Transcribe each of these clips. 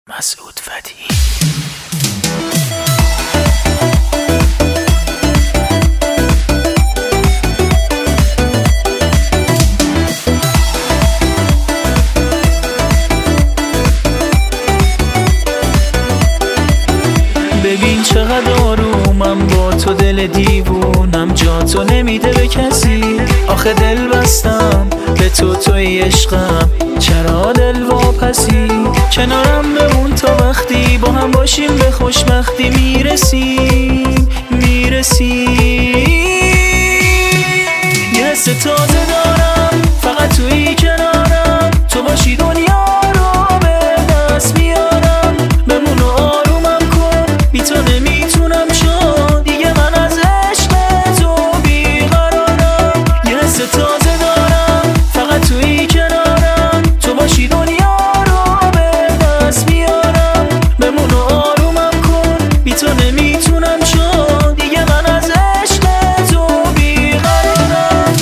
مسعود فتحی. ببین چقدر آرومم با تو، دل دیوونم جا تو نمیده به کسی. آخه دل بستم به تو، توی عشقم، چرا دل واپسی؟ کنارم بمون تا وقتی با هم باشیم به خوشبختی میرسیم. یه حس تازه دارم فقط توی کنارم، تو باشی دنیا رو به دست میارم. بمون و آرومم کن، بی تو نمیتونم شد دیگه، من از عشق تو بیقرارم. یه حس تازه دارم فقط توی کنارم، تو باشی دنیا رو به دست میارم. بمون و آرومم کن، بی تو نمیتونم شد دیگه، من از عشق تو بیقرارم.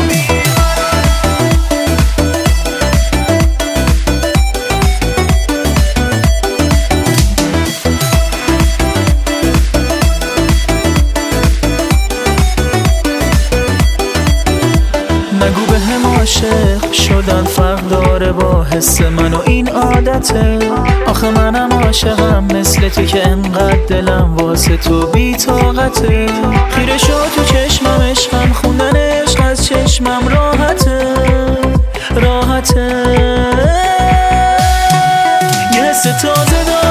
نگو به هم عاشق شدن فرق داره با حس من و این عادته. آخه منم عاشقم مثل تو که انقدر دلم واسه تو بی طاقته. خیره شد تو چشمم عشقم، خوندن عشق از چشمم راحته. یه حس تازه دارم